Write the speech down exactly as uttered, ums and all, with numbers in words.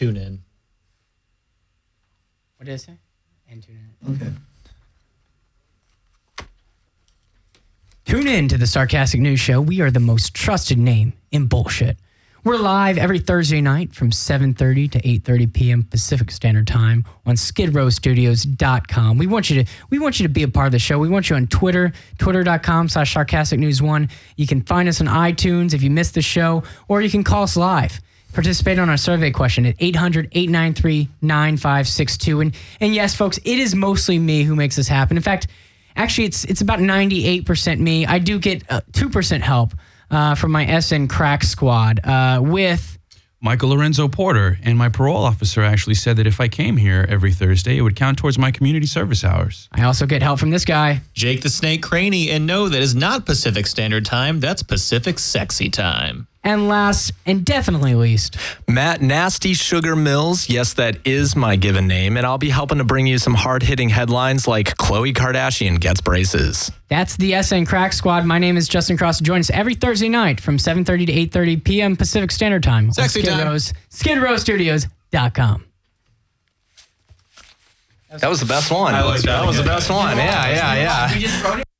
tune in. What did I say? And tune in. Okay. Tune in to the Sarcastic News Show. We are the most trusted name in bullshit. We're live every Thursday night from seven thirty to eight thirty p.m. Pacific Standard Time on skid row studios dot com. We want you to we want you to be a part of the show. We want you on Twitter, twitter.com slash sarcastic news one. You can find us on iTunes if you missed the show, or you can call us live. Participate on our survey question at eight hundred, eight nine three, nine five six two. And, and yes, folks, it is mostly me who makes this happen. In fact, actually, it's it's about ninety-eight percent me. I do get uh, two percent help uh, from my S N Crack Squad uh, with... Michael Lorenzo Porter, and my parole officer actually said that if I came here every Thursday, it would count towards my community service hours. I also get help from this guy. Jake the Snake Craney, and no, that is not Pacific Standard Time. That's Pacific Sexy Time. And last, and definitely least, Matt Nasty Sugar Mills. Yes, that is my given name, and I'll be helping to bring you some hard-hitting headlines like Khloe Kardashian gets braces. that's the S N Crack Squad. My name is Justin Cross. Join us every Thursday night from seven thirty to eight thirty p.m. Pacific Standard Time Sexy on Skid time. Row's skid row studios dot com. That was the best one. I like that. That was the best one. Yeah, yeah, yeah. We just wrote it.